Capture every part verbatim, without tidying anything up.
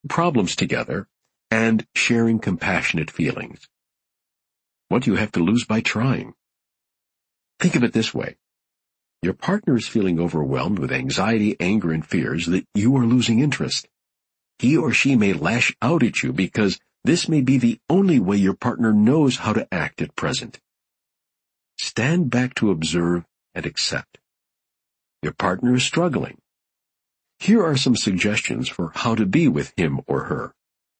problems together, and sharing compassionate feelings. What do you have to lose by trying? Think of it this way. Your partner is feeling overwhelmed with anxiety, anger, and fears that you are losing interest. He or she may lash out at you because this may be the only way your partner knows how to act at present. Stand back to observe and accept. Your partner is struggling. Here are some suggestions for how to be with him or her.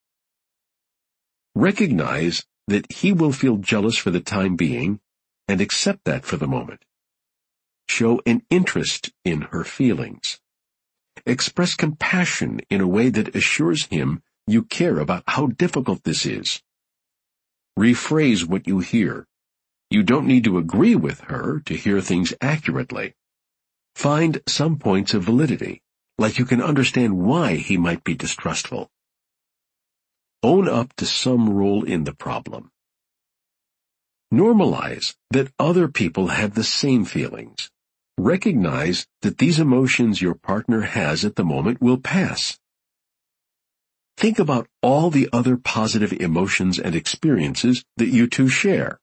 Recognize that he will feel jealous for the time being and accept that for the moment. Show an interest in her feelings. Express compassion in a way that assures him you care about how difficult this is. Rephrase what you hear. You don't need to agree with her to hear things accurately. Find some points of validity, like you can understand why he might be distrustful. Own up to some role in the problem. Normalize that other people have the same feelings. Recognize that these emotions your partner has at the moment will pass. Think about all the other positive emotions and experiences that you two share.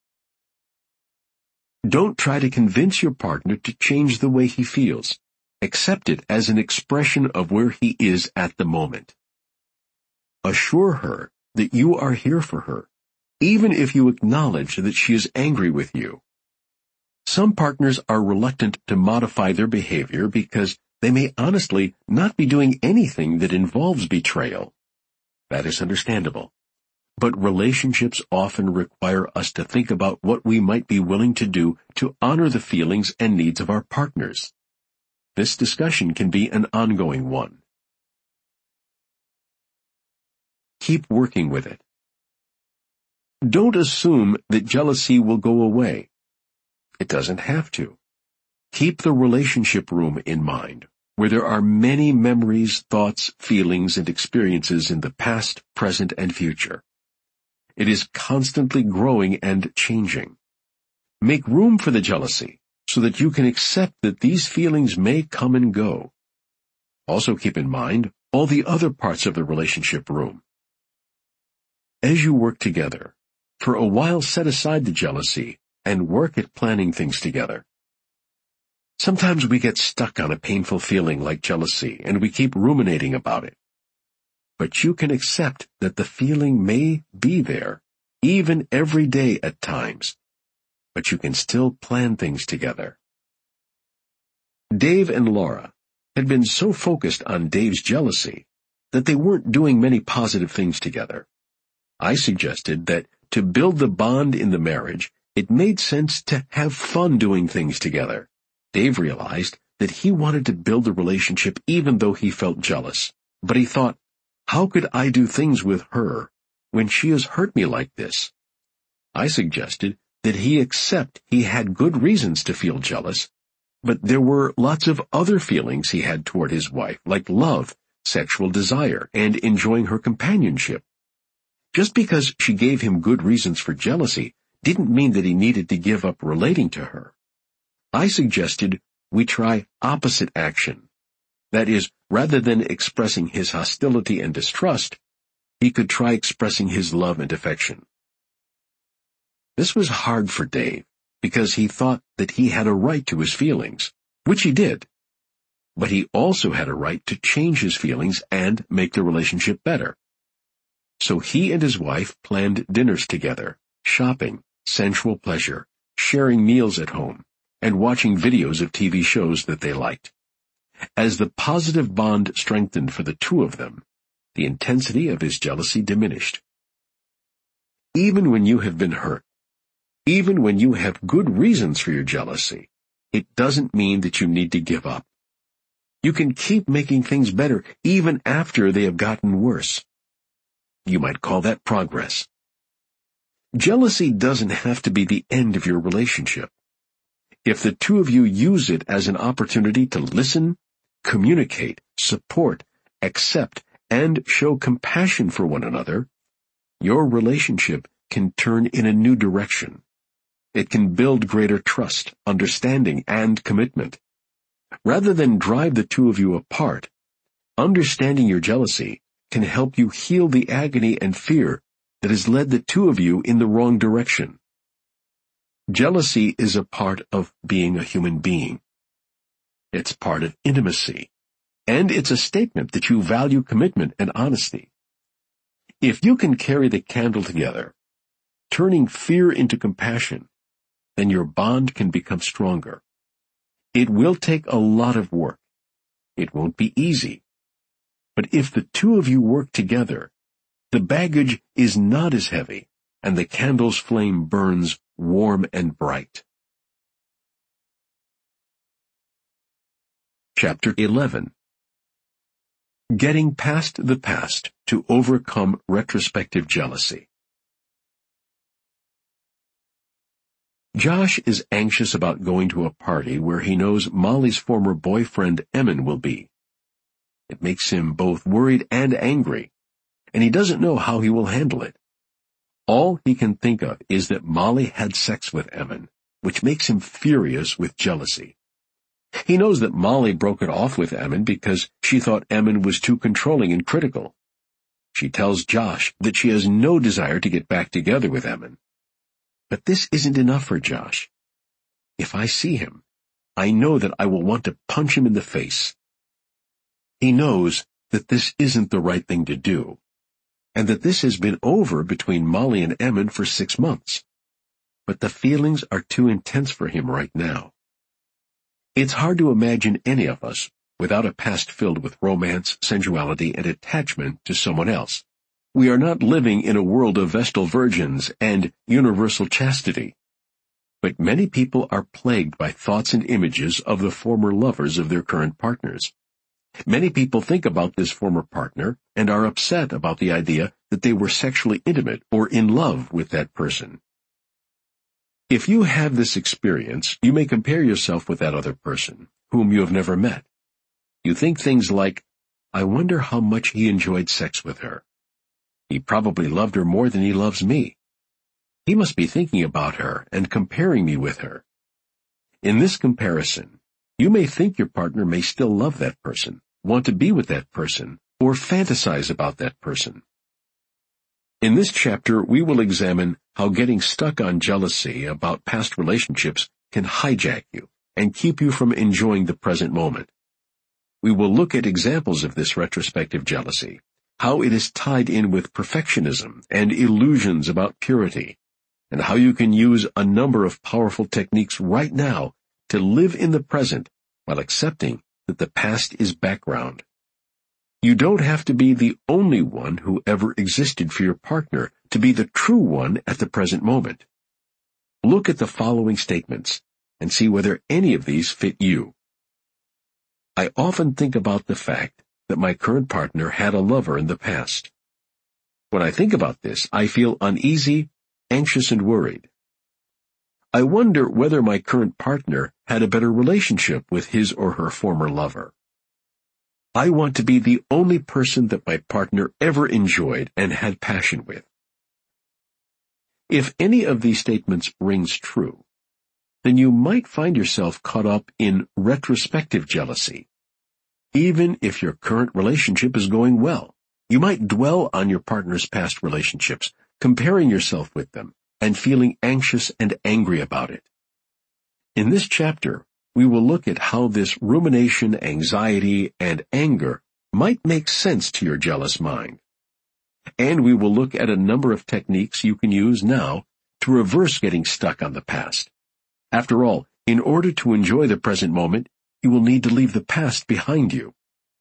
Don't try to convince your partner to change the way he feels. Accept it as an expression of where he is at the moment. Assure her that you are here for her, even if you acknowledge that she is angry with you. Some partners are reluctant to modify their behavior because they may honestly not be doing anything that involves betrayal. That is understandable. But relationships often require us to think about what we might be willing to do to honor the feelings and needs of our partners. This discussion can be an ongoing one. Keep working with it. Don't assume that jealousy will go away. It doesn't have to. Keep the relationship room in mind, where there are many memories, thoughts, feelings, and experiences in the past, present, and future. It is constantly growing and changing. Make room for the jealousy so that you can accept that these feelings may come and go. Also keep in mind all the other parts of the relationship room. As you work together, for a while set aside the jealousy and work at planning things together. Sometimes we get stuck on a painful feeling like jealousy and we keep ruminating about it. But you can accept that the feeling may be there, even every day at times, but you can still plan things together. Dave and Laura had been so focused on Dave's jealousy that they weren't doing many positive things together. I suggested that to build the bond in the marriage, it made sense to have fun doing things together. Dave realized that he wanted to build the relationship even though he felt jealous, but he thought, how could I do things with her when she has hurt me like this? I suggested that he accept he had good reasons to feel jealous, but there were lots of other feelings he had toward his wife, like love, sexual desire, and enjoying her companionship. Just because she gave him good reasons for jealousy didn't mean that he needed to give up relating to her. I suggested we try opposite action. That is, rather than expressing his hostility and distrust, he could try expressing his love and affection. This was hard for Dave, because he thought that he had a right to his feelings, which he did. But he also had a right to change his feelings and make the relationship better. So he and his wife planned dinners together, shopping, sensual pleasure, sharing meals at home, and watching videos of T V shows that they liked. As the positive bond strengthened for the two of them, the intensity of his jealousy diminished. Even when you have been hurt, even when you have good reasons for your jealousy, it doesn't mean that you need to give up. You can keep making things better even after they have gotten worse. You might call that progress. Jealousy doesn't have to be the end of your relationship. If the two of you use it as an opportunity to listen, communicate, support, accept, and show compassion for one another, your relationship can turn in a new direction. It can build greater trust, understanding, and commitment. Rather than drive the two of you apart, understanding your jealousy can help you heal the agony and fear that has led the two of you in the wrong direction. Jealousy is a part of being a human being. It's part of intimacy, and it's a statement that you value commitment and honesty. If you can carry the candle together, turning fear into compassion, then your bond can become stronger. It will take a lot of work. It won't be easy. But if the two of you work together, the baggage is not as heavy, and the candle's flame burns warm and bright. Chapter eleven. Getting past the past to overcome retrospective jealousy. Josh is anxious about going to a party where he knows Molly's former boyfriend Emin will be. It makes him both worried and angry, and he doesn't know how he will handle it. All he can think of is that Molly had sex with Emin, which makes him furious with jealousy. He knows that Molly broke it off with Emin because she thought Emin was too controlling and critical. She tells Josh that she has no desire to get back together with Emin. But this isn't enough for Josh. If I see him, I know that I will want to punch him in the face. He knows that this isn't the right thing to do, and that this has been over between Molly and Emin for six months. But the feelings are too intense for him right now. It's hard to imagine any of us without a past filled with romance, sensuality, and attachment to someone else. We are not living in a world of Vestal virgins and universal chastity. But many people are plagued by thoughts and images of the former lovers of their current partners. Many people think about this former partner and are upset about the idea that they were sexually intimate or in love with that person. If you have this experience, you may compare yourself with that other person, whom you have never met. You think things like, I wonder how much he enjoyed sex with her. He probably loved her more than he loves me. He must be thinking about her and comparing me with her. In this comparison, you may think your partner may still love that person, want to be with that person, or fantasize about that person. In this chapter, we will examine how getting stuck on jealousy about past relationships can hijack you and keep you from enjoying the present moment. We will look at examples of this retrospective jealousy, how it is tied in with perfectionism and illusions about purity, and how you can use a number of powerful techniques right now to live in the present while accepting that the past is background. You don't have to be the only one who ever existed for your partner to be the true one at the present moment. Look at the following statements and see whether any of these fit you. I often think about the fact that my current partner had a lover in the past. When I think about this, I feel uneasy, anxious, and worried. I wonder whether my current partner had a better relationship with his or her former lover. I want to be the only person that my partner ever enjoyed and had passion with. If any of these statements rings true, then you might find yourself caught up in retrospective jealousy. Even if your current relationship is going well, you might dwell on your partner's past relationships, comparing yourself with them, and feeling anxious and angry about it. In this chapter, we will look at how this rumination, anxiety, and anger might make sense to your jealous mind. And we will look at a number of techniques you can use now to reverse getting stuck on the past. After all, in order to enjoy the present moment, you will need to leave the past behind you.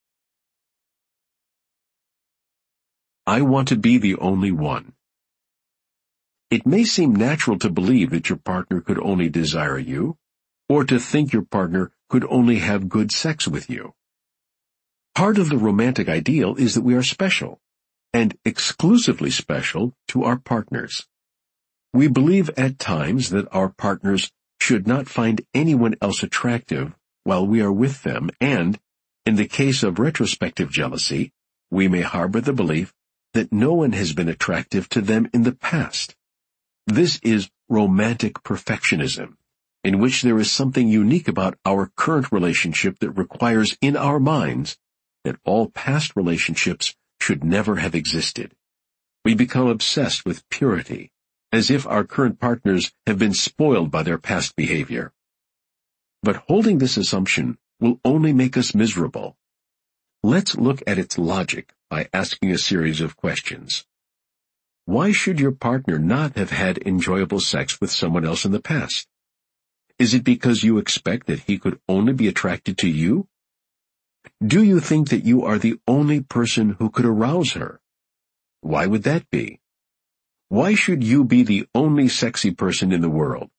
I want to be the only one. It may seem natural to believe that your partner could only desire you, or to think your partner could only have good sex with you. Part of the romantic ideal is that we are special, and exclusively special to our partners. We believe at times that our partners should not find anyone else attractive while we are with them, and, in the case of retrospective jealousy, we may harbor the belief that no one has been attractive to them in the past. This is romantic perfectionism, in which there is something unique about our current relationship that requires in our minds that all past relationships should never have existed. We become obsessed with purity, as if our current partners have been spoiled by their past behavior. But holding this assumption will only make us miserable. Let's look at its logic by asking a series of questions. Why should your partner not have had enjoyable sex with someone else in the past? Is it because you expect that he could only be attracted to you? Do you think that you are the only person who could arouse her? Why would that be? Why should you be the only sexy person in the world?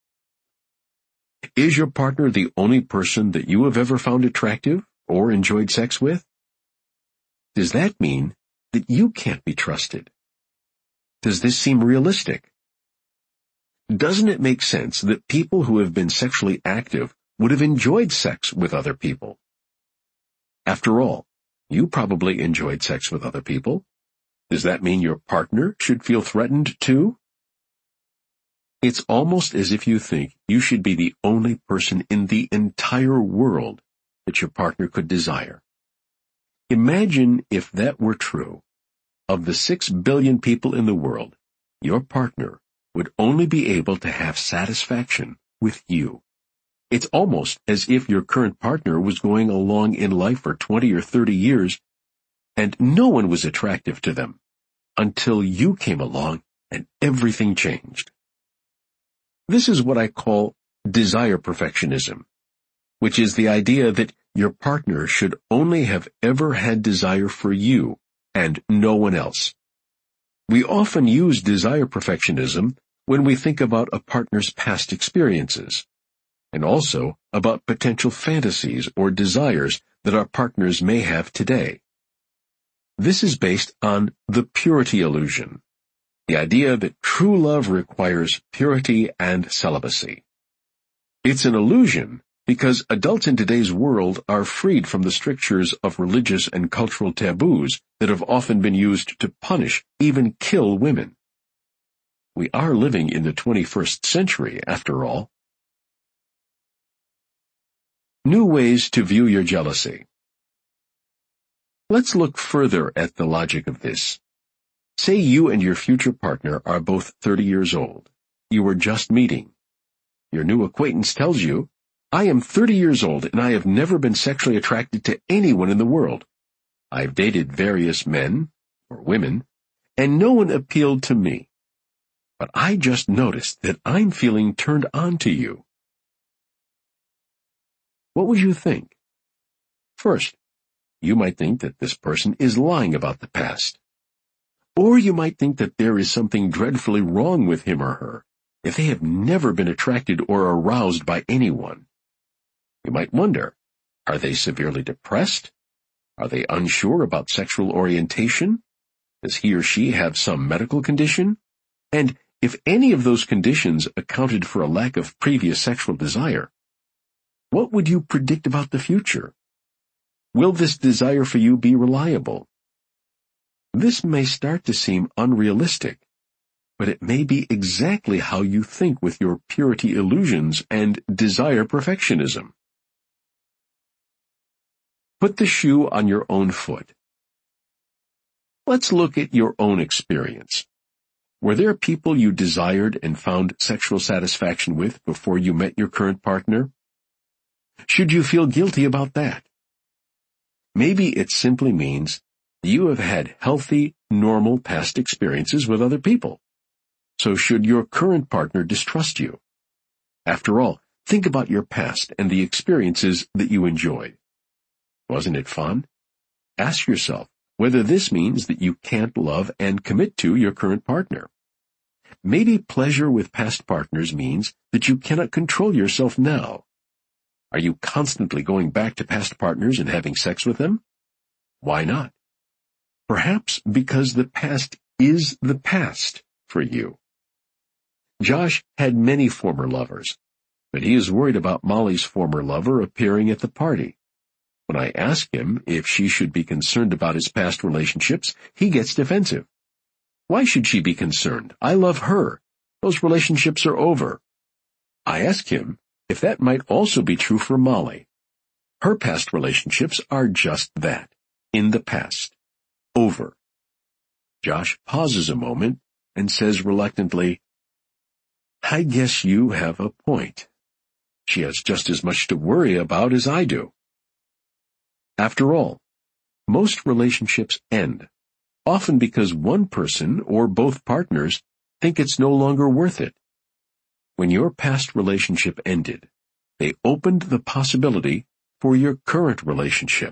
Is your partner the only person that you have ever found attractive or enjoyed sex with? Does that mean that you can't be trusted? Does this seem realistic? Doesn't it make sense that people who have been sexually active would have enjoyed sex with other people? After all, you probably enjoyed sex with other people. Does that mean your partner should feel threatened too? It's almost as if you think you should be the only person in the entire world that your partner could desire. Imagine if that were true. Of the six billion people in the world, your partner would only be able to have satisfaction with you. It's almost as if your current partner was going along in life for twenty or thirty years, and no one was attractive to them, until you came along and everything changed. This is what I call desire perfectionism, which is the idea that your partner should only have ever had desire for you and no one else. We often use desire perfectionism when we think about a partner's past experiences, and also about potential fantasies or desires that our partners may have today. This is based on the purity illusion, the idea that true love requires purity and celibacy. It's an illusion because adults in today's world are freed from the strictures of religious and cultural taboos that have often been used to punish, even kill women. We are living in the twenty-first century, after all. New ways to view your jealousy. Let's look further at the logic of this. Say you and your future partner are both thirty years old. You were just meeting. Your new acquaintance tells you, "I am thirty years old and I have never been sexually attracted to anyone in the world. I've dated various men, or women, and no one appealed to me. But I just noticed that I'm feeling turned on to you." What would you think? First, you might think that this person is lying about the past. Or you might think that there is something dreadfully wrong with him or her if they have never been attracted or aroused by anyone. You might wonder, are they severely depressed? Are they unsure about sexual orientation? Does he or she have some medical condition? And if any of those conditions accounted for a lack of previous sexual desire, what would you predict about the future? Will this desire for you be reliable? This may start to seem unrealistic, but it may be exactly how you think with your purity illusions and desire perfectionism. Put the shoe on your own foot. Let's look at your own experience. Were there people you desired and found sexual satisfaction with before you met your current partner? Should you feel guilty about that? Maybe it simply means you have had healthy, normal past experiences with other people. So should your current partner distrust you? After all, think about your past and the experiences that you enjoyed. Wasn't it fun? Ask yourself whether this means that you can't love and commit to your current partner. Maybe pleasure with past partners means that you cannot control yourself now. Are you constantly going back to past partners and having sex with them? Why not? Perhaps because the past is the past for you. Josh had many former lovers, but he is worried about Molly's former lover appearing at the party. When I ask him if she should be concerned about his past relationships, he gets defensive. Why should she be concerned? I love her. Those relationships are over. I ask him if that might also be true for Molly. Her past relationships are just that, in the past, over. Josh pauses a moment and says reluctantly, "I guess you have a point. She has just as much to worry about as I do." After all, most relationships end, often because one person or both partners think it's no longer worth it. When your past relationship ended, they opened the possibility for your current relationship.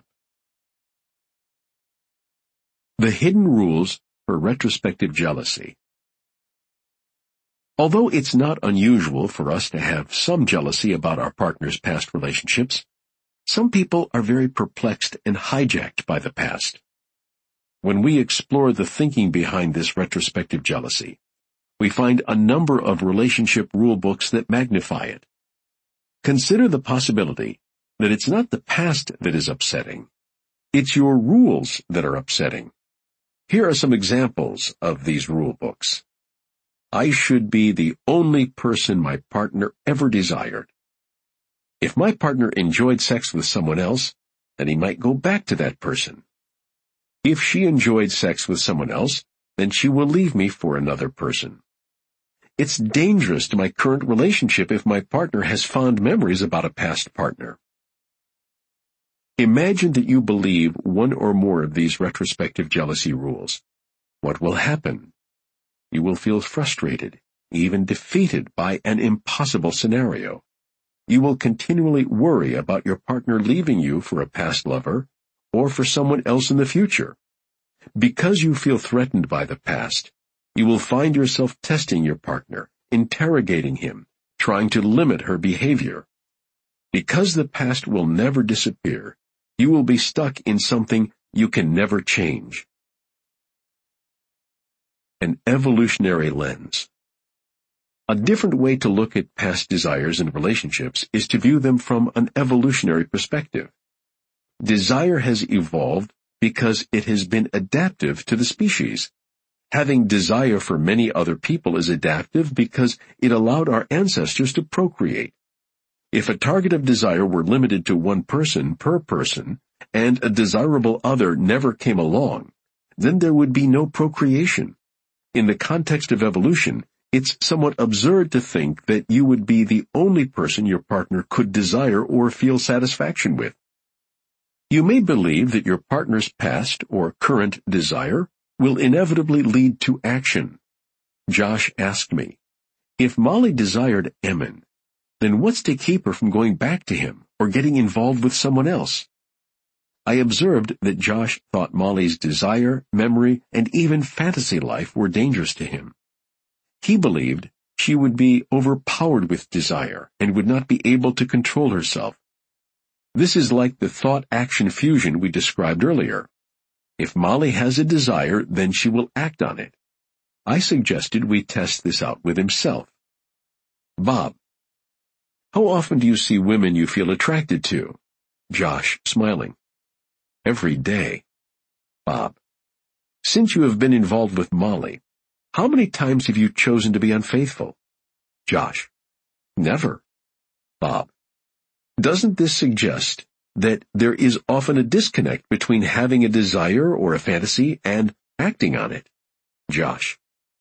The hidden rules for retrospective jealousy. Although it's not unusual for us to have some jealousy about our partner's past relationships, some people are very perplexed and hijacked by the past. When we explore the thinking behind this retrospective jealousy, we find a number of relationship rule books that magnify it. Consider the possibility that it's not the past that is upsetting. It's your rules that are upsetting. Here are some examples of these rule books. I should be the only person my partner ever desired. If my partner enjoyed sex with someone else, then he might go back to that person. If she enjoyed sex with someone else, then she will leave me for another person. It's dangerous to my current relationship if my partner has fond memories about a past partner. Imagine that you believe one or more of these retrospective jealousy rules. What will happen? You will feel frustrated, even defeated by an impossible scenario. You will continually worry about your partner leaving you for a past lover or for someone else in the future. Because you feel threatened by the past, you will find yourself testing your partner, interrogating him, trying to limit her behavior. Because the past will never disappear, you will be stuck in something you can never change. An evolutionary lens. A different way to look at past desires and relationships is to view them from an evolutionary perspective. Desire has evolved because it has been adaptive to the species. Having desire for many other people is adaptive because it allowed our ancestors to procreate. If a target of desire were limited to one person per person, and a desirable other never came along, then there would be no procreation. In the context of evolution, it's somewhat absurd to think that you would be the only person your partner could desire or feel satisfaction with. You may believe that your partner's past or current desire will inevitably lead to action. Josh asked me, if Molly desired Emin, then what's to keep her from going back to him or getting involved with someone else? I observed that Josh thought Molly's desire, memory, and even fantasy life were dangerous to him. He believed she would be overpowered with desire and would not be able to control herself. This is like the thought-action fusion we described earlier. If Molly has a desire, then she will act on it. I suggested we test this out with himself. Bob: how often do you see women you feel attracted to? Josh, smiling: every day. Bob: since you have been involved with Molly, how many times have you chosen to be unfaithful? Josh: never. Bob: doesn't this suggest that there is often a disconnect between having a desire or a fantasy and acting on it? Josh: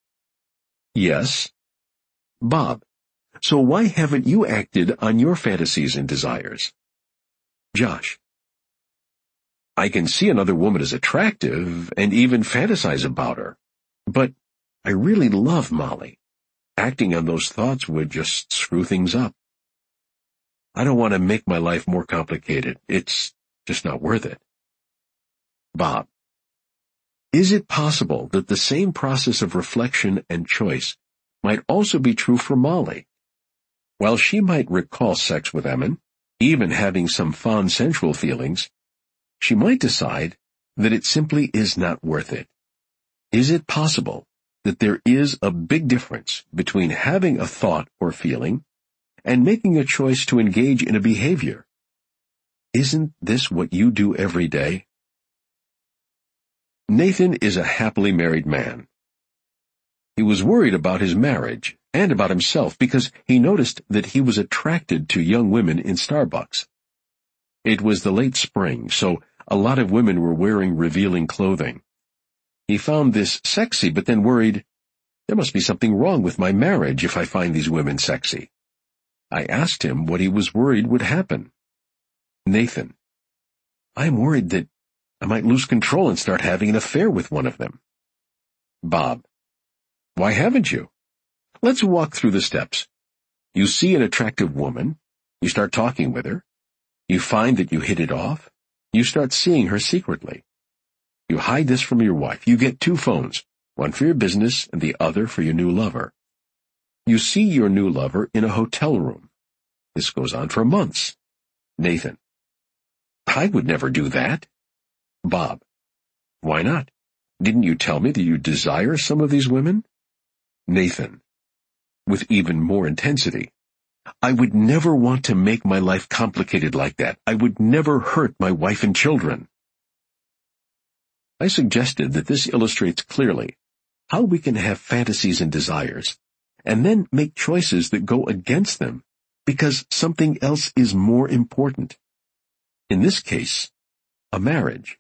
yes. Bob: so why haven't you acted on your fantasies and desires? Josh: I can see another woman as attractive and even fantasize about her, but I really love Molly. Acting on those thoughts would just screw things up. I don't want to make my life more complicated. It's just not worth it. Bob: is it possible that the same process of reflection and choice might also be true for Molly? While she might recall sex with Emin, even having some fond sensual feelings, she might decide that it simply is not worth it. Is it possible that there is a big difference between having a thought or feeling and making a choice to engage in a behavior? Isn't this what you do every day? Nathan is a happily married man. He was worried about his marriage and about himself because he noticed that he was attracted to young women in Starbucks. It was the late spring, so a lot of women were wearing revealing clothing. He found this sexy, but then worried, there must be something wrong with my marriage if I find these women sexy. I asked him what he was worried would happen. Nathan: I'm worried that I might lose control and start having an affair with one of them. Bob: Why haven't you? Let's walk through the steps. You see an attractive woman. You start talking with her. You find that you hit it off. You start seeing her secretly. You hide this from your wife. You get two phones, one for your business and the other for your new lover. You see your new lover in a hotel room. This goes on for months. Nathan: I would never do that. Bob: Why not? Didn't you tell me that you desire some of these women? Nathan, with even more intensity: I would never want to make my life complicated like that. I would never hurt my wife and children. I suggested that this illustrates clearly how we can have fantasies and desires, and then make choices that go against them because something else is more important. In this case, a marriage.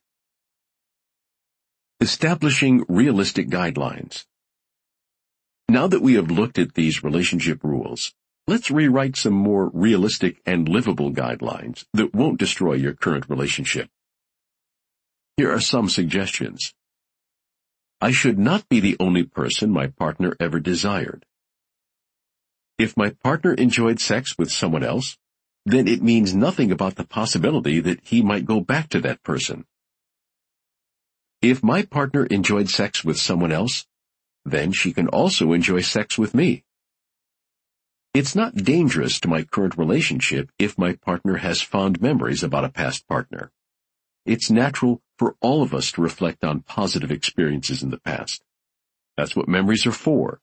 Establishing realistic guidelines. Now that we have looked at these relationship rules, let's rewrite some more realistic and livable guidelines that won't destroy your current relationship. Here are some suggestions. I should not be the only person my partner ever desired. If my partner enjoyed sex with someone else, then it means nothing about the possibility that he might go back to that person. If my partner enjoyed sex with someone else, then she can also enjoy sex with me. It's not dangerous to my current relationship if my partner has fond memories about a past partner. It's natural for all of us to reflect on positive experiences in the past. That's what memories are for.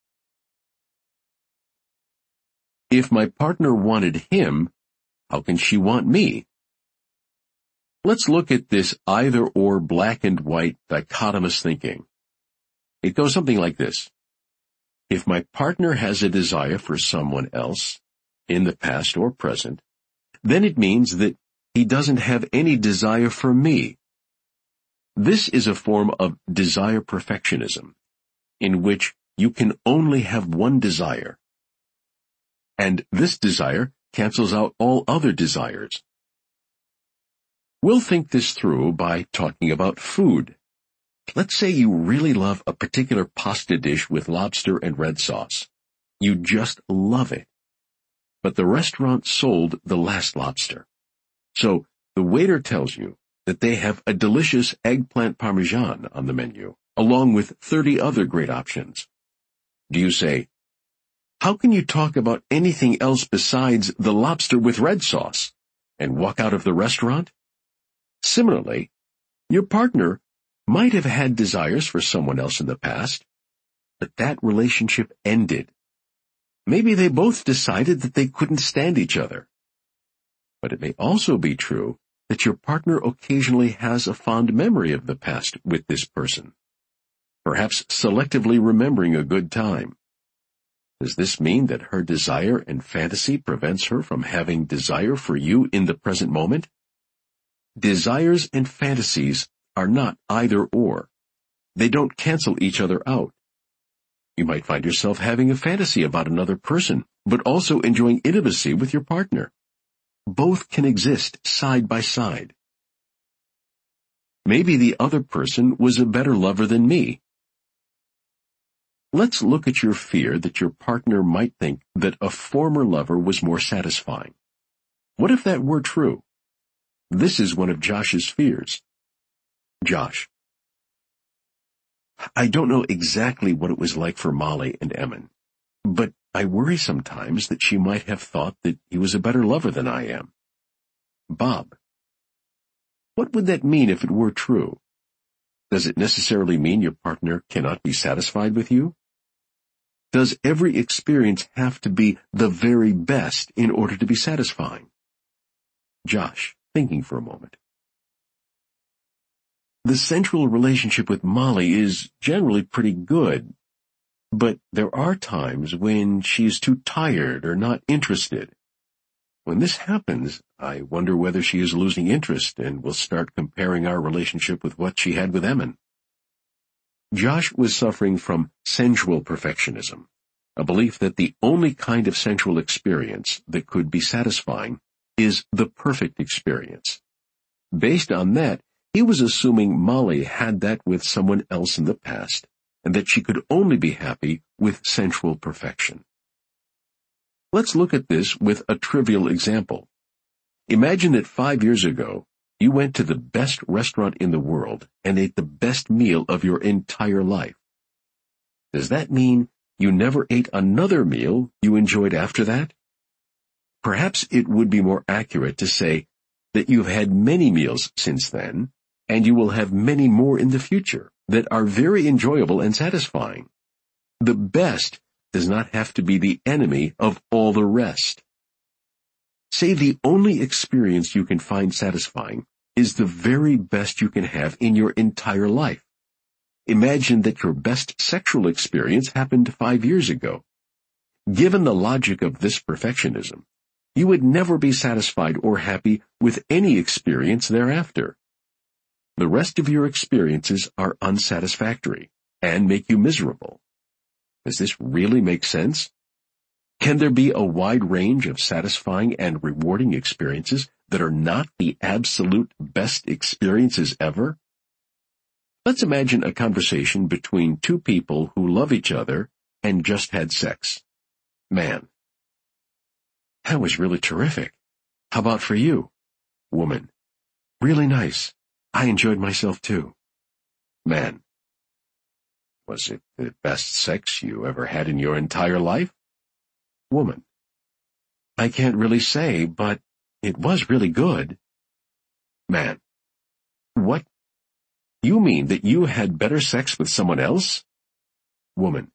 If my partner wanted him, how can she want me? Let's look at this either-or black and white dichotomous thinking. It goes something like this. If my partner has a desire for someone else, in the past or present, then it means that he doesn't have any desire for me. This is a form of desire perfectionism, in which you can only have one desire. And this desire cancels out all other desires. We'll think this through by talking about food. Let's say you really love a particular pasta dish with lobster and red sauce. You just love it. But the restaurant sold the last lobster. So the waiter tells you that they have a delicious eggplant parmesan on the menu, along with thirty other great options. Do you say, how can you talk about anything else besides the lobster with red sauce, and walk out of the restaurant? Similarly, your partner might have had desires for someone else in the past, but that relationship ended. Maybe they both decided that they couldn't stand each other. But it may also be true that your partner occasionally has a fond memory of the past with this person, perhaps selectively remembering a good time. Does this mean that her desire and fantasy prevents her from having desire for you in the present moment? Desires and fantasies are not either or. They don't cancel each other out. You might find yourself having a fantasy about another person, but also enjoying intimacy with your partner. Both can exist side by side. Maybe the other person was a better lover than me. Let's look at your fear that your partner might think that a former lover was more satisfying. What if that were true? This is one of Josh's fears. Josh: I don't know exactly what it was like for Molly and Emin, but I worry sometimes that she might have thought that he was a better lover than I am. Bob: What would that mean if it were true? Does it necessarily mean your partner cannot be satisfied with you? Does every experience have to be the very best in order to be satisfying? Josh, thinking for a moment. The central relationship with Molly is generally pretty good, but there are times when she's too tired or not interested. When this happens, I wonder whether she is losing interest and will start comparing our relationship with what she had with Emin. Josh was suffering from sensual perfectionism, a belief that the only kind of sensual experience that could be satisfying is the perfect experience. Based on that, he was assuming Molly had that with someone else in the past, and that she could only be happy with sensual perfection. Let's look at this with a trivial example. Imagine that five years ago, you went to the best restaurant in the world and ate the best meal of your entire life. Does that mean you never ate another meal you enjoyed after that? Perhaps it would be more accurate to say that you've had many meals since then, and you will have many more in the future that are very enjoyable and satisfying. The best does not have to be the enemy of all the rest. Say the only experience you can find satisfying is the very best you can have in your entire life. Imagine that your best sexual experience happened five years ago. Given the logic of this perfectionism, you would never be satisfied or happy with any experience thereafter. The rest of your experiences are unsatisfactory and make you miserable. Does this really make sense? Can there be a wide range of satisfying and rewarding experiences that are not the absolute best experiences ever? Let's imagine a conversation between two people who love each other and just had sex. Man: That was really terrific. How about for you? Woman: Really nice. I enjoyed myself too. Man: Was it the best sex you ever had in your entire life? Woman: I can't really say, but it was really good. Man: What? You mean that you had better sex with someone else? Woman: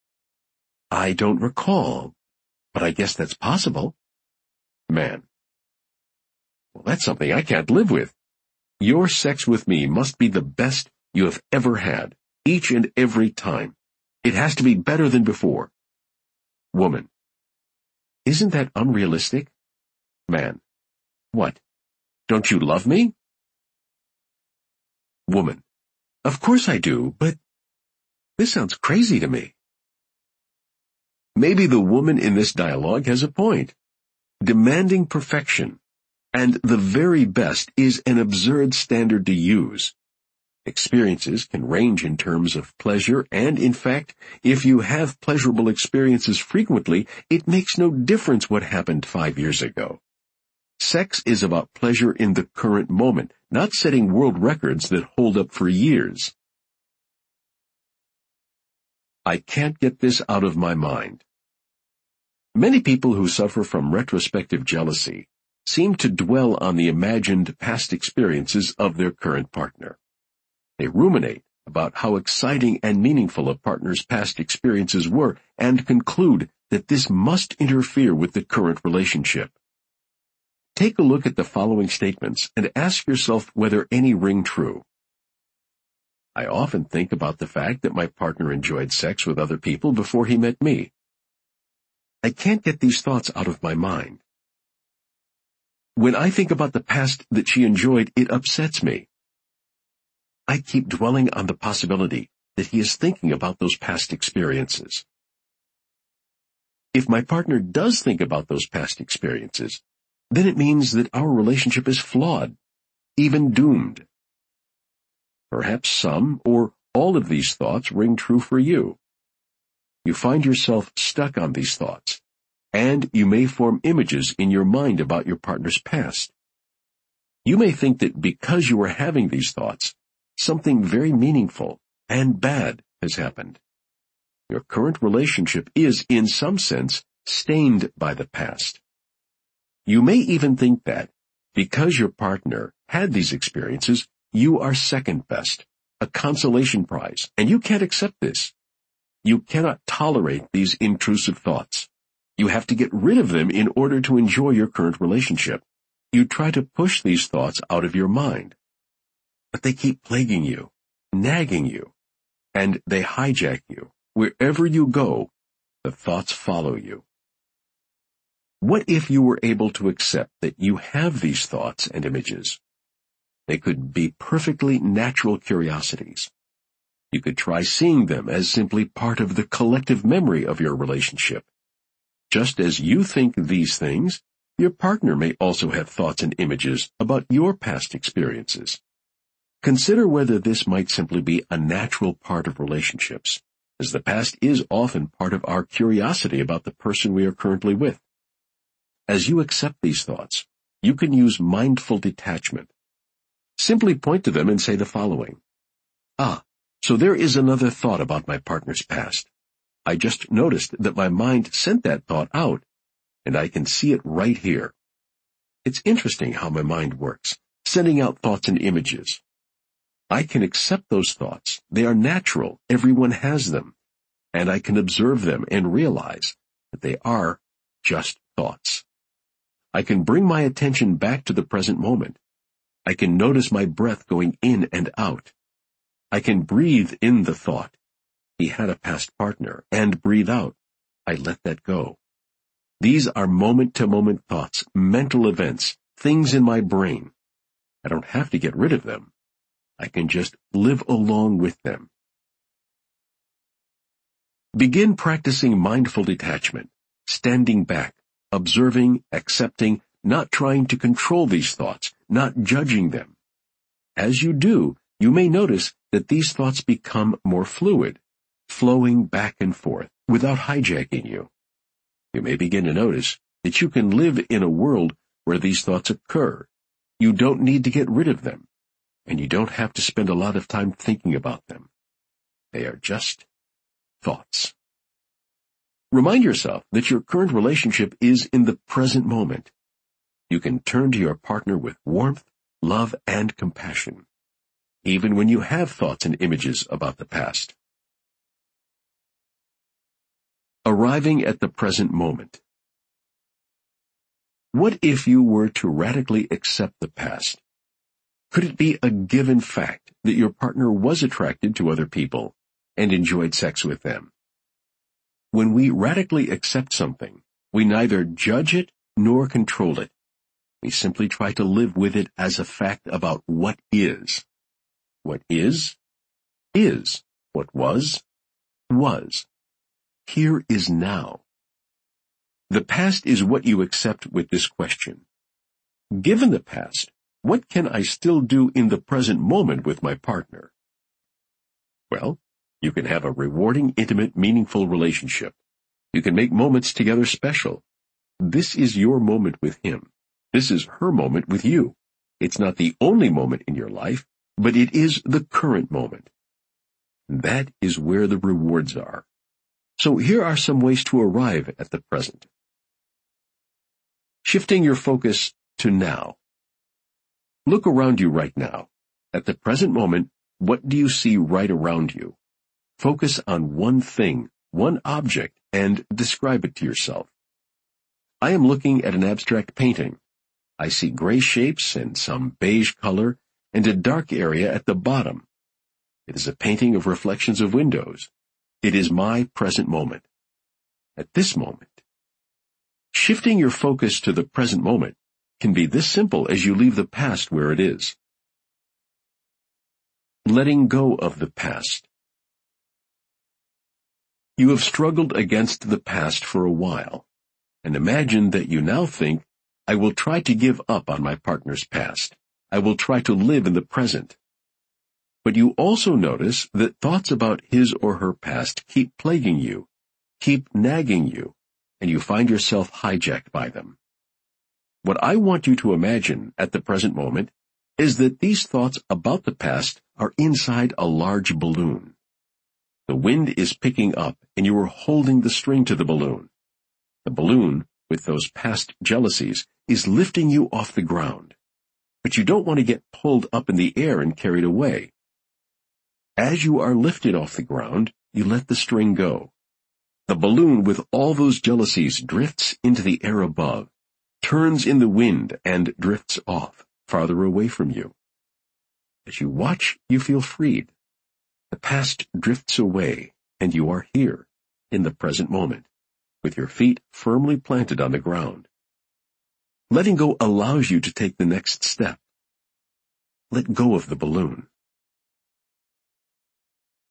I don't recall, but I guess that's possible. Man: Well, that's something I can't live with. Your sex with me must be the best you have ever had, each and every time. It has to be better than before. Woman: Isn't that unrealistic? Man: What? Don't you love me? Woman: Of course I do, but this sounds crazy to me. Maybe the woman in this dialogue has a point. Demanding perfection and the very best is an absurd standard to use. Experiences can range in terms of pleasure, and in fact, if you have pleasurable experiences frequently, it makes no difference what happened five years ago. Sex is about pleasure in the current moment, not setting world records that hold up for years. I can't get this out of my mind. Many people who suffer from retrospective jealousy seem to dwell on the imagined past experiences of their current partner. They ruminate about how exciting and meaningful a partner's past experiences were and conclude that this must interfere with the current relationship. Take a look at the following statements and ask yourself whether any ring true. I often think about the fact that my partner enjoyed sex with other people before he met me. I can't get these thoughts out of my mind. When I think about the past that she enjoyed, it upsets me. I keep dwelling on the possibility that he is thinking about those past experiences. If my partner does think about those past experiences, then it means that our relationship is flawed, even doomed. Perhaps some or all of these thoughts ring true for you. You find yourself stuck on these thoughts, and you may form images in your mind about your partner's past. You may think that because you are having these thoughts, something very meaningful and bad has happened. Your current relationship is, in some sense, stained by the past. You may even think that, because your partner had these experiences, you are second best, a consolation prize, and you can't accept this. You cannot tolerate these intrusive thoughts. You have to get rid of them in order to enjoy your current relationship. You try to push these thoughts out of your mind. But they keep plaguing you, nagging you, and they hijack you. Wherever you go, the thoughts follow you. What if you were able to accept that you have these thoughts and images? They could be perfectly natural curiosities. You could try seeing them as simply part of the collective memory of your relationship. Just as you think these things, your partner may also have thoughts and images about your past experiences. Consider whether this might simply be a natural part of relationships, as the past is often part of our curiosity about the person we are currently with. As you accept these thoughts, you can use mindful detachment. Simply point to them and say the following. Ah, so there is another thought about my partner's past. I just noticed that my mind sent that thought out, and I can see it right here. It's interesting how my mind works, sending out thoughts and images. I can accept those thoughts. They are natural. Everyone has them. And I can observe them and realize that they are just thoughts. I can bring my attention back to the present moment. I can notice my breath going in and out. I can breathe in the thought, he had a past partner, and breathe out, I let that go. These are moment-to-moment thoughts, mental events, things in my brain. I don't have to get rid of them. I can just live along with them. Begin practicing mindful detachment, standing back, observing, accepting, not trying to control these thoughts, not judging them. As you do, you may notice that these thoughts become more fluid, flowing back and forth without hijacking you. You may begin to notice that you can live in a world where these thoughts occur. You don't need to get rid of them, and you don't have to spend a lot of time thinking about them. They are just thoughts. Remind yourself that your current relationship is in the present moment. You can turn to your partner with warmth, love, and compassion, even when you have thoughts and images about the past. Arriving at the present moment. What if you were to radically accept the past? Could it be a given fact that your partner was attracted to other people and enjoyed sex with them? When we radically accept something, we neither judge it nor control it. We simply try to live with it as a fact about what is. What is, is. What was, was. Here is now. The past is what you accept with this question. Given the past, what can I still do in the present moment with my partner? Well, you can have a rewarding, intimate, meaningful relationship. You can make moments together special. This is your moment with him. This is her moment with you. It's not the only moment in your life, but it is the current moment. That is where the rewards are. So here are some ways to arrive at the present. Shifting your focus to now. Look around you right now. At the present moment, what do you see right around you? Focus on one thing, one object, and describe it to yourself. I am looking at an abstract painting. I see gray shapes and some beige color and a dark area at the bottom. It is a painting of reflections of windows. It is my present moment. At this moment. Shifting your focus to the present moment can be this simple as you leave the past where it is. Letting go of the past. You have struggled against the past for a while, and imagine that you now think, I will try to give up on my partner's past. I will try to live in the present. But you also notice that thoughts about his or her past keep plaguing you, keep nagging you, and you find yourself hijacked by them. What I want you to imagine at the present moment is that these thoughts about the past are inside a large balloon. The wind is picking up, and you are holding the string to the balloon. The balloon, with those past jealousies, is lifting you off the ground. But you don't want to get pulled up in the air and carried away. As you are lifted off the ground, you let the string go. The balloon with all those jealousies drifts into the air above, turns in the wind, and drifts off, farther away from you. As you watch, you feel freed. The past drifts away, and you are here, in the present moment, with your feet firmly planted on the ground. Letting go allows you to take the next step. Let go of the balloon.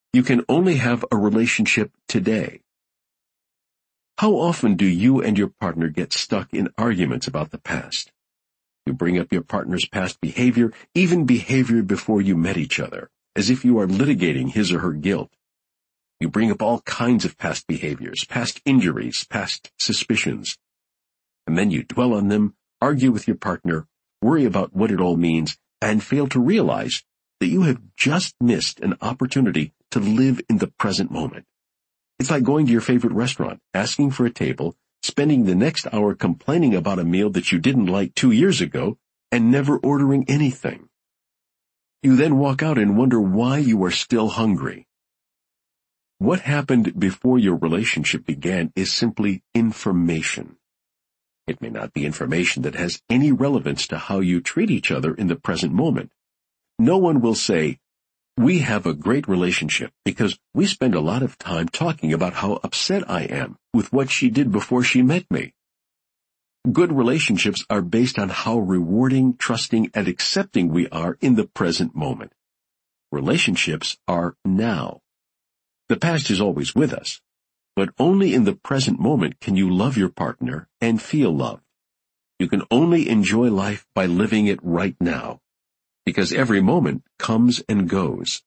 You can only have a relationship today. How often do you and your partner get stuck in arguments about the past? You bring up your partner's past behavior, even behavior before you met each other, as if you are litigating his or her guilt. You bring up all kinds of past behaviors, past injuries, past suspicions. And then you dwell on them, argue with your partner, worry about what it all means, and fail to realize that you have just missed an opportunity to live in the present moment. It's like going to your favorite restaurant, asking for a table, spending the next hour complaining about a meal that you didn't like two years ago, and never ordering anything. You then walk out and wonder why you are still hungry. What happened before your relationship began is simply information. It may not be information that has any relevance to how you treat each other in the present moment. No one will say, "We have a great relationship because we spend a lot of time talking about how upset I am with what she did before she met me." Good relationships are based on how rewarding, trusting, and accepting we are in the present moment. Relationships are now. The past is always with us, but only in the present moment can you love your partner and feel loved. You can only enjoy life by living it right now, because every moment comes and goes.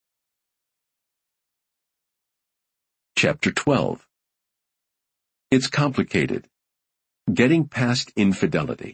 Chapter twelve. It's complicated. Getting past infidelity.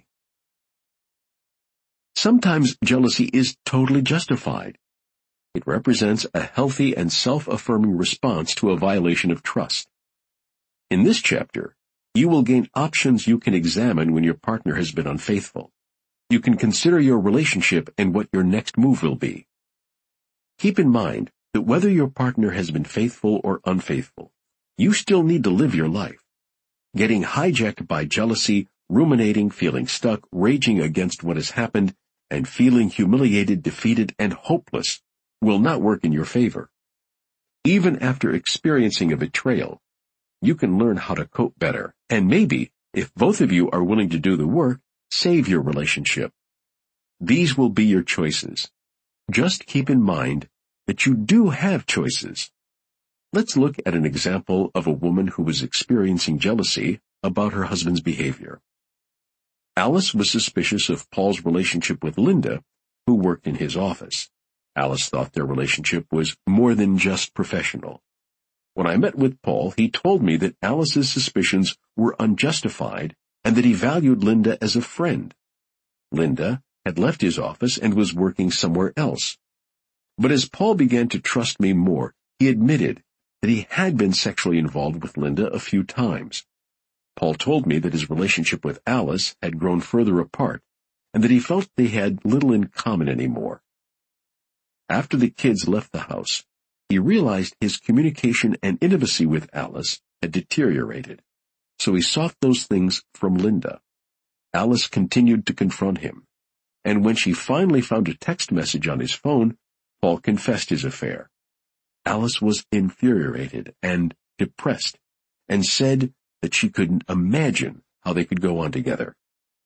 Sometimes jealousy is totally justified. It represents a healthy and self-affirming response to a violation of trust. In this chapter, you will gain options you can examine when your partner has been unfaithful. You can consider your relationship and what your next move will be. Keep in mind that whether your partner has been faithful or unfaithful, you still need to live your life. Getting hijacked by jealousy, ruminating, feeling stuck, raging against what has happened, and feeling humiliated, defeated, and hopeless will not work in your favor. Even after experiencing a betrayal, you can learn how to cope better, and maybe, if both of you are willing to do the work, save your relationship. These will be your choices. Just keep in mind that you do have choices. Let's look at an example of a woman who was experiencing jealousy about her husband's behavior. Alice was suspicious of Paul's relationship with Linda, who worked in his office. Alice thought their relationship was more than just professional. When I met with Paul, he told me that Alice's suspicions were unjustified and that he valued Linda as a friend. Linda had left his office and was working somewhere else. But as Paul began to trust me more, he admitted that he had been sexually involved with Linda a few times. Paul told me that his relationship with Alice had grown further apart and that he felt they had little in common anymore. After the kids left the house, he realized his communication and intimacy with Alice had deteriorated, so he sought those things from Linda. Alice continued to confront him, and when she finally found a text message on his phone, Paul confessed his affair. Alice was infuriated and depressed, and said that she couldn't imagine how they could go on together.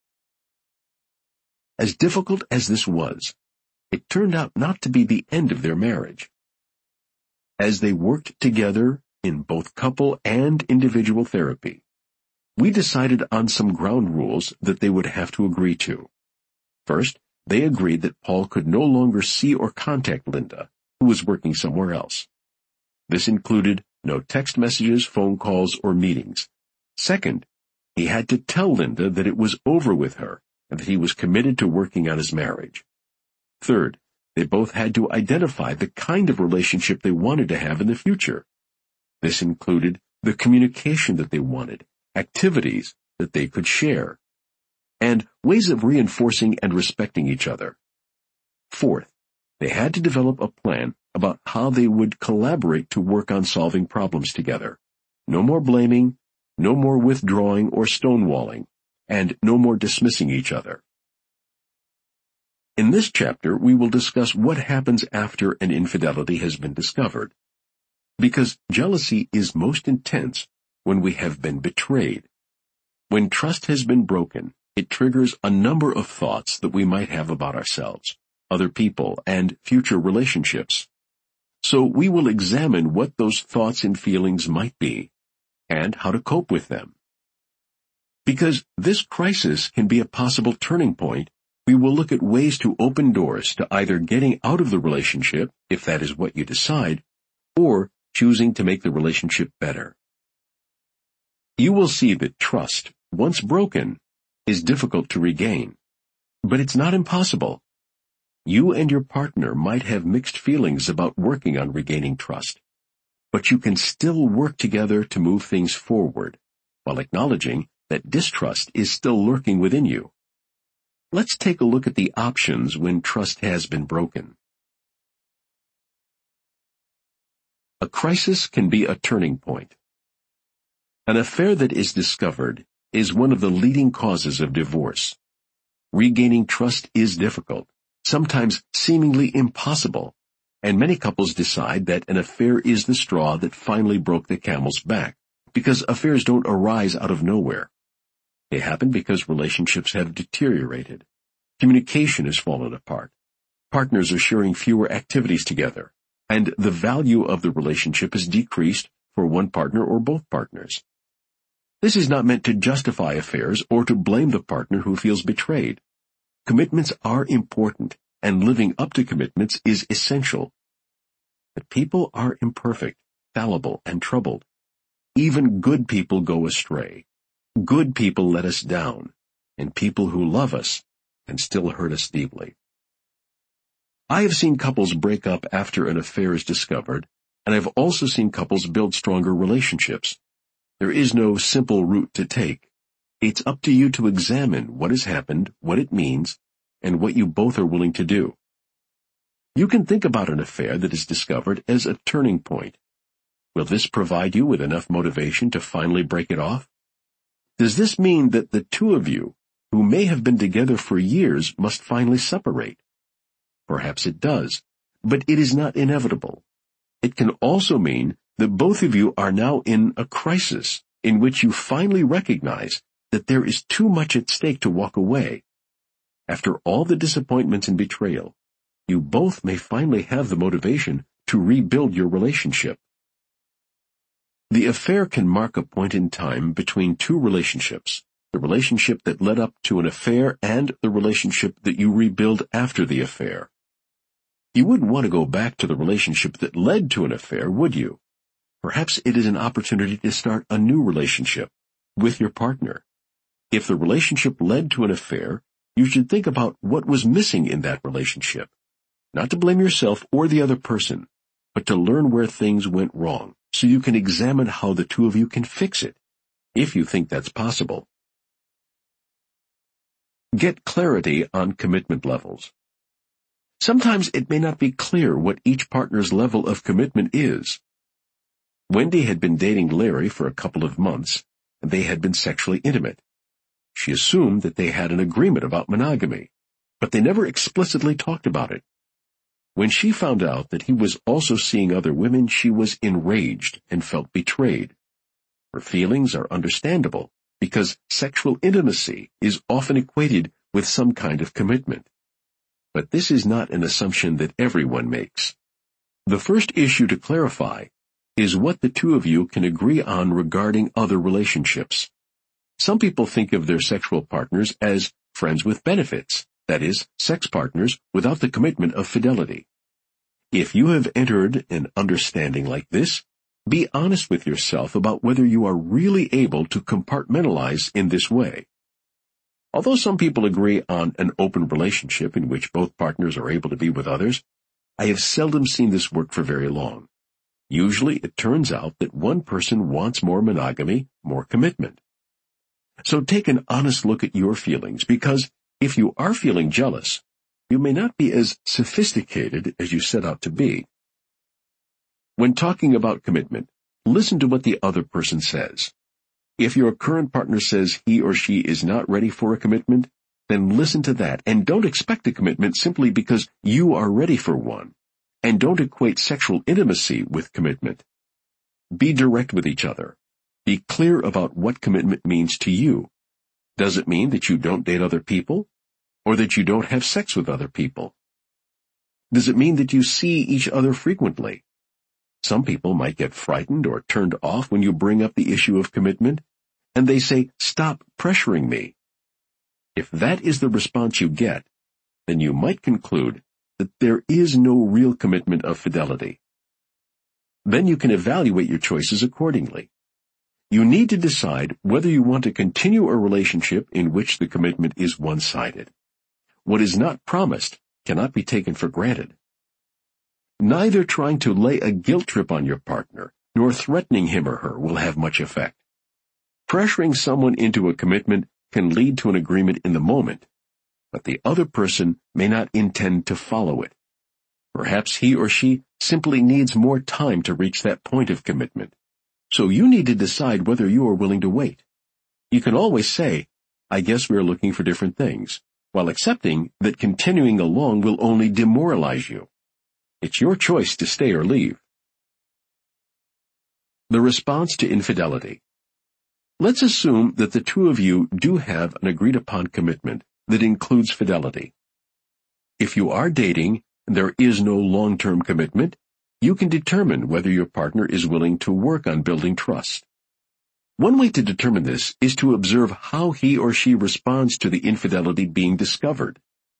As difficult as this was, it turned out not to be the end of their marriage. As they worked together in both couple and individual therapy, we decided on some ground rules that they would have to agree to. First, they agreed that Paul could no longer see or contact Linda, who was working somewhere else. This included no text messages, phone calls, or meetings. Second, he had to tell Linda that it was over with her and that he was committed to working on his marriage. Third, they both had to identify the kind of relationship they wanted to have in the future. This included the communication that they wanted, activities that they could share, and ways of reinforcing and respecting each other. Fourth, they had to develop a plan about how they would collaborate to work on solving problems together. No more blaming, no more withdrawing or stonewalling, and no more dismissing each other. In this chapter, we will discuss what happens after an infidelity has been discovered, because jealousy is most intense when we have been betrayed. When trust has been broken, it triggers a number of thoughts that we might have about ourselves, other people, and future relationships. So we will examine what those thoughts and feelings might be, and how to cope with them. Because this crisis can be a possible turning point, we will look at ways to open doors to either getting out of the relationship, if that is what you decide, or choosing to make the relationship better. You will see that trust, once broken, is difficult to regain. But it's not impossible. You and your partner might have mixed feelings about working on regaining trust, but you can still work together to move things forward, while acknowledging that distrust is still lurking within you. Let's take a look at the options when trust has been broken. A crisis can be a turning point. An affair that is discovered is one of the leading causes of divorce. Regaining trust is difficult, sometimes seemingly impossible, and many couples decide that an affair is the straw that finally broke the camel's back, because affairs don't arise out of nowhere. They happen because relationships have deteriorated. Communication has fallen apart. Partners are sharing fewer activities together, and the value of the relationship has decreased for one partner or both partners. This is not meant to justify affairs or to blame the partner who feels betrayed. Commitments are important, and living up to commitments is essential. But people are imperfect, fallible, and troubled. Even good people go astray. Good people let us down, and people who love us can still hurt us deeply. I have seen couples break up after an affair is discovered, and I've also seen couples build stronger relationships. There is no simple route to take. It's up to you to examine what has happened, what it means, and what you both are willing to do. You can think about an affair that is discovered as a turning point. Will this provide you with enough motivation to finally break it off? Does this mean that the two of you, who may have been together for years, must finally separate? Perhaps it does, but it is not inevitable. It can also mean that both of you are now in a crisis in which you finally recognize that there is too much at stake to walk away. After all the disappointments and betrayal, you both may finally have the motivation to rebuild your relationship. The affair can mark a point in time between two relationships, the relationship that led up to an affair and the relationship that you rebuild after the affair. You wouldn't want to go back to the relationship that led to an affair, would you? Perhaps it is an opportunity to start a new relationship with your partner. If the relationship led to an affair, you should think about what was missing in that relationship. Not to blame yourself or the other person, but to learn where things went wrong, so you can examine how the two of you can fix it, if you think that's possible. Get clarity on commitment levels. Sometimes it may not be clear what each partner's level of commitment is. Wendy had been dating Larry for a couple of months, and they had been sexually intimate. She assumed that they had an agreement about monogamy, but they never explicitly talked about it. When she found out that he was also seeing other women, she was enraged and felt betrayed. Her feelings are understandable, because sexual intimacy is often equated with some kind of commitment. But this is not an assumption that everyone makes. The first issue to clarify is what the two of you can agree on regarding other relationships. Some people think of their sexual partners as friends with benefits, that is, sex partners without the commitment of fidelity. If you have entered an understanding like this, be honest with yourself about whether you are really able to compartmentalize in this way. Although some people agree on an open relationship in which both partners are able to be with others, I have seldom seen this work for very long. Usually it turns out that one person wants more monogamy, more commitment. So take an honest look at your feelings, because if you are feeling jealous, you may not be as sophisticated as you set out to be. When talking about commitment, listen to what the other person says. If your current partner says he or she is not ready for a commitment, then listen to that and don't expect a commitment simply because you are ready for one. And don't equate sexual intimacy with commitment. Be direct with each other. Be clear about what commitment means to you. Does it mean that you don't date other people? Or that you don't have sex with other people? Does it mean that you see each other frequently? Some people might get frightened or turned off when you bring up the issue of commitment, and they say, "Stop pressuring me." If that is the response you get, then you might conclude that there is no real commitment of fidelity. Then you can evaluate your choices accordingly. You need to decide whether you want to continue a relationship in which the commitment is one-sided. What is not promised cannot be taken for granted. Neither trying to lay a guilt trip on your partner nor threatening him or her will have much effect. Pressuring someone into a commitment can lead to an agreement in the moment, but the other person may not intend to follow it. Perhaps he or she simply needs more time to reach that point of commitment. So you need to decide whether you are willing to wait. You can always say, "I guess we are looking for different things," while accepting that continuing along will only demoralize you. It's your choice to stay or leave. The response to infidelity. Let's assume that the two of you do have an agreed-upon commitment that includes fidelity. If you are dating and there is no long-term commitment, you can determine whether your partner is willing to work on building trust. One way to determine this is to observe how he or she responds to the infidelity being discovered.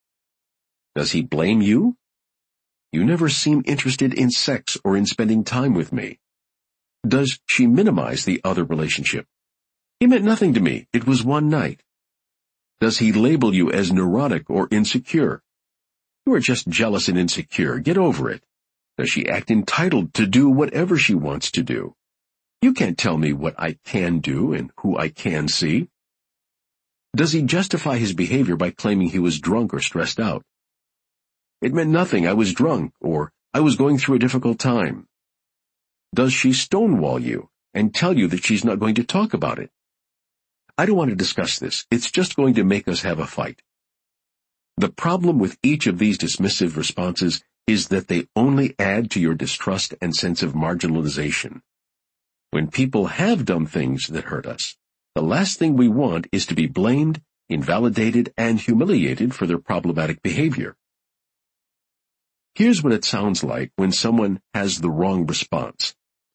Does he blame you? "You never seem interested in sex or in spending time with me." Does she minimize the other relationship? "He meant nothing to me. It was one night." Does he label you as neurotic or insecure? "You are just jealous and insecure. Get over it." Does she act entitled to do whatever she wants to do? "You can't tell me what I can do and who I can see." Does he justify his behavior by claiming he was drunk or stressed out? "It meant nothing. I was drunk," or "I was going through a difficult time." Does she stonewall you and tell you that she's not going to talk about it? "I don't want to discuss this. It's just going to make us have a fight." The problem with each of these dismissive responses is that they only add to your distrust and sense of marginalization. When people have done things that hurt us, the last thing we want is to be blamed, invalidated, and humiliated for their problematic behavior. Here's what it sounds like when someone has the wrong response.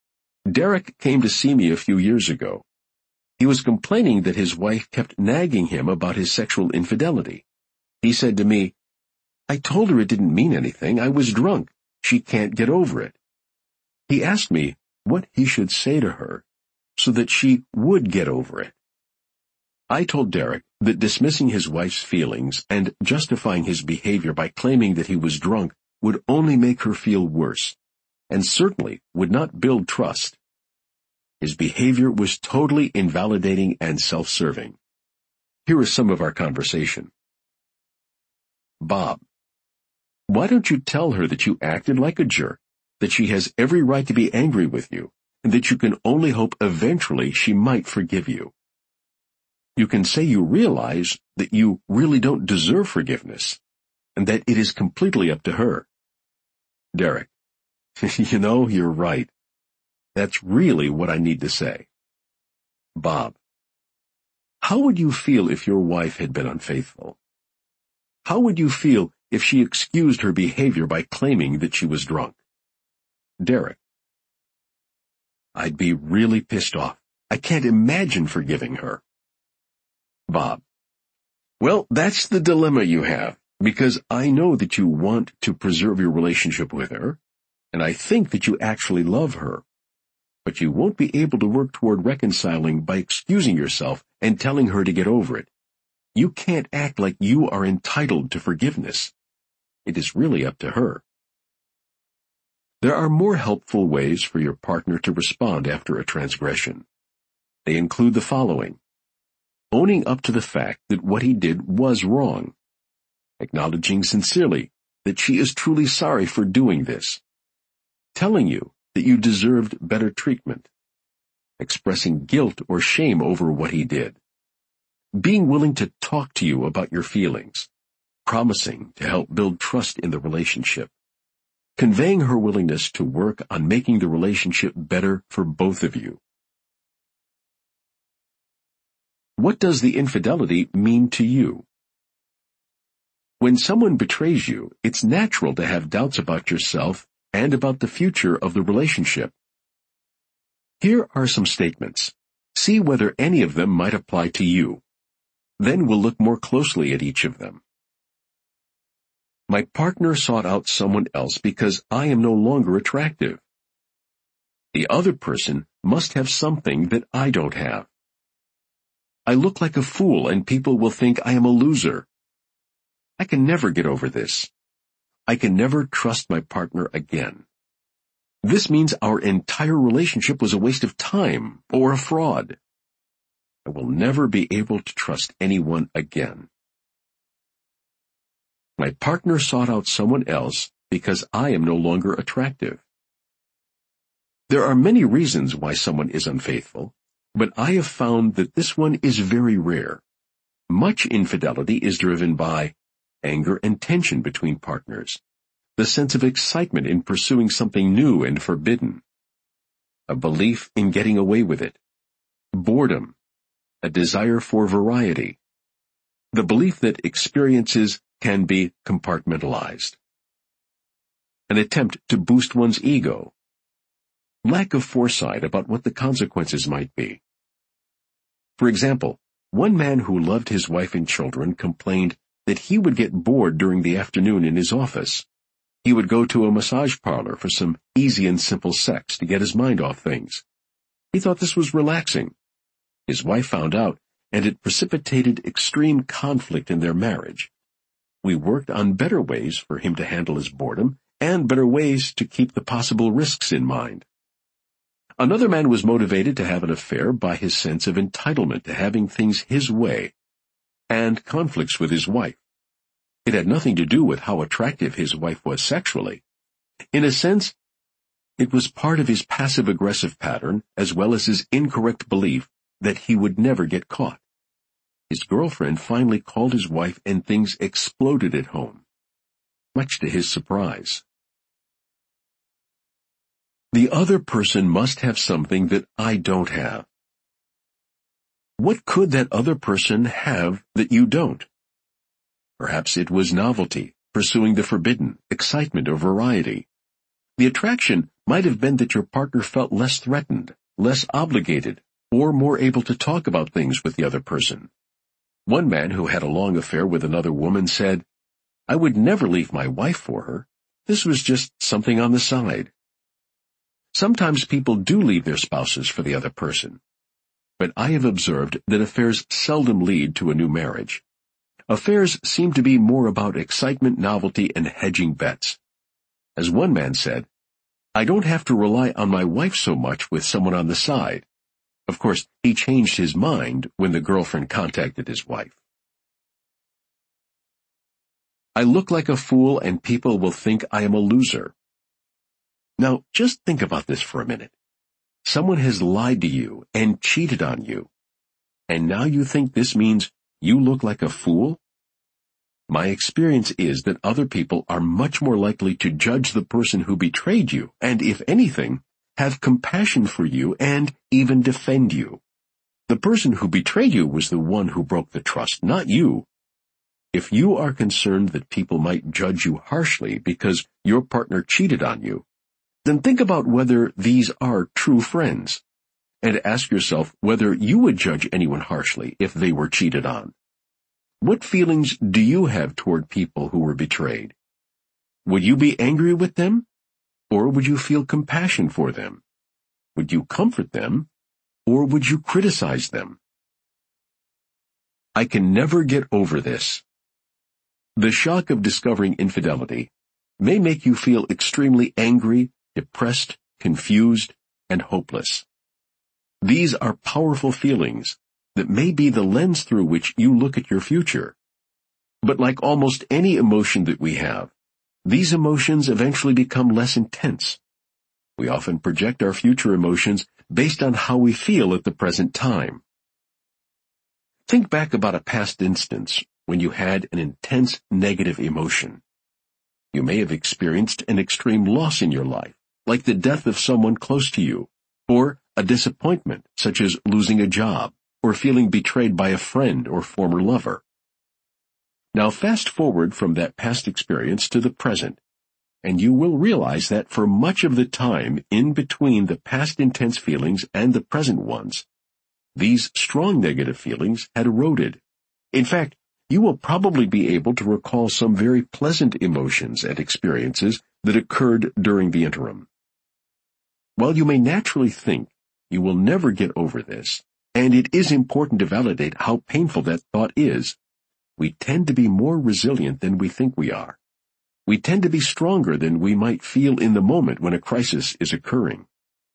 Derek came to see me a few years ago. He was complaining that his wife kept nagging him about his sexual infidelity. He said to me, "I told her it didn't mean anything. I was drunk. She can't get over it." He asked me what he should say to her so that she would get over it. I told Derek that dismissing his wife's feelings and justifying his behavior by claiming that he was drunk would only make her feel worse, and certainly would not build trust. His behavior was totally invalidating and self-serving. Here is some of our conversation. Bob: "Why don't you tell her that you acted like a jerk, that she has every right to be angry with you, and that you can only hope eventually she might forgive you? You can say you realize that you really don't deserve forgiveness, and that it is completely up to her." Derek: "You know, you're right. That's really what I need to say." Bob: "How would you feel if your wife had been unfaithful? How would you feel if she excused her behavior by claiming that she was drunk?" Derek: "I'd be really pissed off. I can't imagine forgiving her." Bob: "Well, that's the dilemma you have, because I know that you want to preserve your relationship with her, and I think that you actually love her. But you won't be able to work toward reconciling by excusing yourself and telling her to get over it. You can't act like you are entitled to forgiveness. It is really up to her." There are more helpful ways for your partner to respond after a transgression. They include the following: owning up to the fact that what he did was wrong, acknowledging sincerely that she is truly sorry for doing this, telling you that you deserved better treatment, expressing guilt or shame over what he did, being willing to talk to you about your feelings, promising to help build trust in the relationship, conveying her willingness to work on making the relationship better for both of you. What does the infidelity mean to you? When someone betrays you, it's natural to have doubts about yourself and about the future of the relationship. Here are some statements. See whether any of them might apply to you. Then we'll look more closely at each of them. My partner sought out someone else because I am no longer attractive. The other person must have something that I don't have. I look like a fool and people will think I am a loser. I can never get over this. I can never trust my partner again. This means our entire relationship was a waste of time or a fraud. I will never be able to trust anyone again. My partner sought out someone else because I am no longer attractive. There are many reasons why someone is unfaithful, but I have found that this one is very rare. Much infidelity is driven by anger and tension between partners, the sense of excitement in pursuing something new and forbidden, a belief in getting away with it, boredom, a desire for variety, the belief that experiences can be compartmentalized, an attempt to boost one's ego, lack of foresight about what the consequences might be. For example, one man who loved his wife and children complained that he would get bored during the afternoon in his office. He would go to a massage parlor for some easy and simple sex to get his mind off things. He thought this was relaxing. His wife found out, and it precipitated extreme conflict in their marriage. We worked on better ways for him to handle his boredom and better ways to keep the possible risks in mind. Another man was motivated to have an affair by his sense of entitlement to having things his way and conflicts with his wife. It had nothing to do with how attractive his wife was sexually. In a sense, it was part of his passive-aggressive pattern as well as his incorrect belief that he would never get caught. His girlfriend finally called his wife and things exploded at home, much to his surprise. The other person must have something that I don't have. What could that other person have that you don't? Perhaps it was novelty, pursuing the forbidden, excitement, or variety. The attraction might have been that your partner felt less threatened, less obligated, or more able to talk about things with the other person. One man who had a long affair with another woman said, "I would never leave my wife for her. This was just something on the side." Sometimes people do leave their spouses for the other person, but I have observed that affairs seldom lead to a new marriage. Affairs seem to be more about excitement, novelty, and hedging bets. As one man said, "I don't have to rely on my wife so much with someone on the side." Of course, he changed his mind when the girlfriend contacted his wife. I look like a fool and people will think I am a loser. Now, just think about this for a minute. Someone has lied to you and cheated on you, and now you think this means you look like a fool? My experience is that other people are much more likely to judge the person who betrayed you, and if anything, have compassion for you and even defend you. The person who betrayed you was the one who broke the trust, not you. If you are concerned that people might judge you harshly because your partner cheated on you, then think about whether these are true friends, and ask yourself whether you would judge anyone harshly if they were cheated on. What feelings do you have toward people who were betrayed? Would you be angry with them? Or would you feel compassion for them? Would you comfort them? Or would you criticize them? I can never get over this. The shock of discovering infidelity may make you feel extremely angry, depressed, confused, and hopeless. These are powerful feelings that may be the lens through which you look at your future. But like almost any emotion that we have, these emotions eventually become less intense. We often project our future emotions based on how we feel at the present time. Think back about a past instance when you had an intense negative emotion. You may have experienced an extreme loss in your life, like the death of someone close to you, or a disappointment, such as losing a job, or feeling betrayed by a friend or former lover. Now fast forward from that past experience to the present. and you will realize that for much of the time in between the past intense feelings and the present ones, these strong negative feelings had eroded. In fact, you will probably be able to recall some very pleasant emotions and experiences that occurred during the interim. While you may naturally think you will never get over this, and it is important to validate how painful that thought is, we tend to be more resilient than we think we are. We tend to be stronger than we might feel in the moment when a crisis is occurring.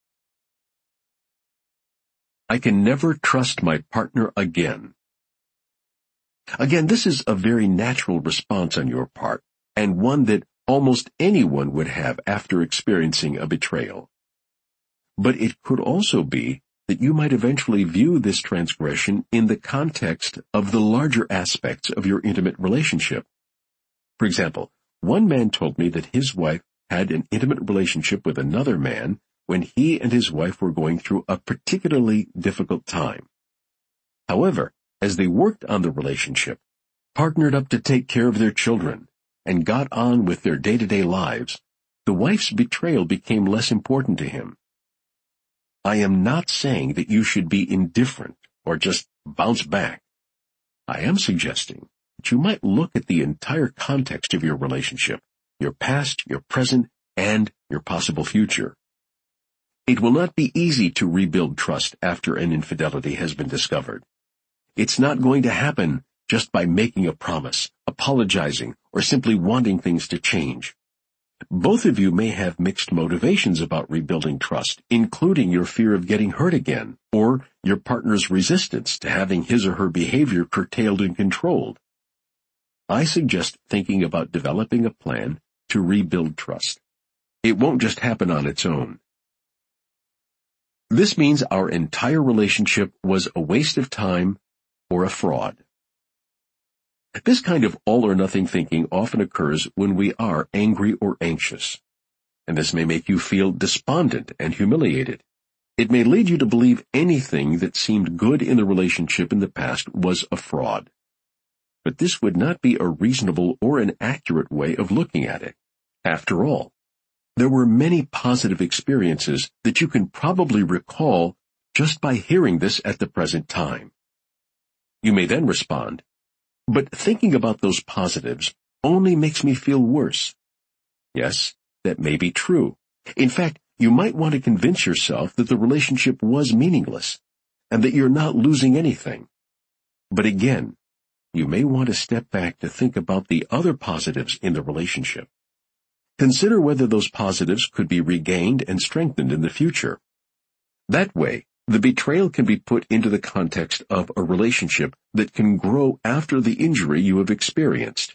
I can never trust my partner again. Again, this is a very natural response on your part, and one that almost anyone would have after experiencing a betrayal. But it could also be that you might eventually view this transgression in the context of the larger aspects of your intimate relationship. For example, one man told me that his wife had an intimate relationship with another man when he and his wife were going through a particularly difficult time. However, as they worked on the relationship, partnered up to take care of their children, and got on with their day-to-day lives, the wife's betrayal became less important to him. I am not saying that you should be indifferent or just bounce back. I am suggesting that you might look at the entire context of your relationship, your past, your present, and your possible future. It will not be easy to rebuild trust after an infidelity has been discovered. It's not going to happen just by making a promise, apologizing, or simply wanting things to change. Both of you may have mixed motivations about rebuilding trust, including your fear of getting hurt again, or your partner's resistance to having his or her behavior curtailed and controlled. I suggest thinking about developing a plan to rebuild trust. It won't just happen on its own. This means our entire relationship was a waste of time or a fraud. This kind of all-or-nothing thinking often occurs when we are angry or anxious, and this may make you feel despondent and humiliated. It may lead you to believe anything that seemed good in the relationship in the past was a fraud. But this would not be a reasonable or an accurate way of looking at it. After all, there were many positive experiences that you can probably recall just by hearing this at the present time. You may then respond, but thinking about those positives only makes me feel worse. Yes, that may be true. In fact, you might want to convince yourself that the relationship was meaningless and that you're not losing anything. But again, you may want to step back to think about the other positives in the relationship. Consider whether those positives could be regained and strengthened in the future. That way, the betrayal can be put into the context of a relationship that can grow after the injury you have experienced.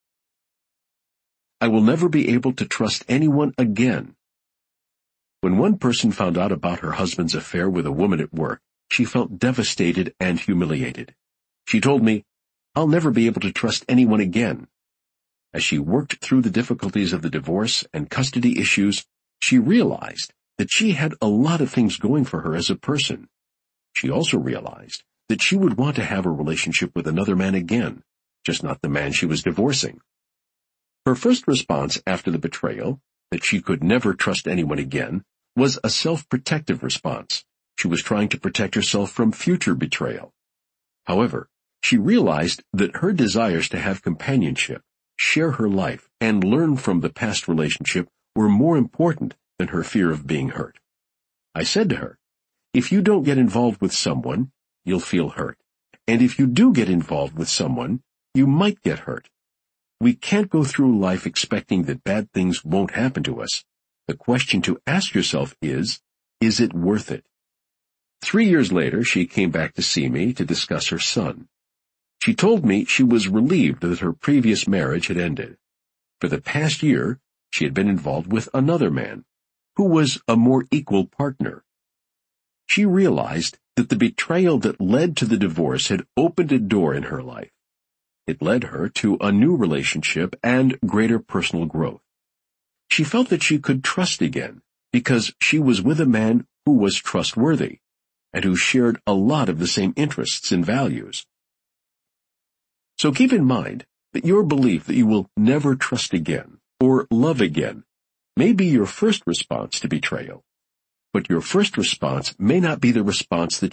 I will never be able to trust anyone again. When one person found out about her husband's affair with a woman at work, she felt devastated and humiliated. She told me, "I'll never be able to trust anyone again." As she worked through the difficulties of the divorce and custody issues, she realized that she had a lot of things going for her as a person. She also realized that she would want to have a relationship with another man again, just not the man she was divorcing. Her first response after the betrayal, that she could never trust anyone again, was a self-protective response. She was trying to protect herself from future betrayal. However, she realized that her desires to have companionship, share her life, and learn from the past relationship were more important than her fear of being hurt. I said to her, if you don't get involved with someone, you'll feel hurt. And if you do get involved with someone, you might get hurt. We can't go through life expecting that bad things won't happen to us. The question to ask yourself is, is it worth it? Three years later, she came back to see me to discuss her son. She told me she was relieved that her previous marriage had ended. For the past year, she had been involved with another man, who was a more equal partner. She realized that the betrayal that led to the divorce had opened a door in her life. It led her to a new relationship and greater personal growth. She felt that she could trust again because she was with a man who was trustworthy and who shared a lot of the same interests and values. So keep in mind that your belief that you will never trust again or love again may be your first response to betrayal, but your first response may not be the response that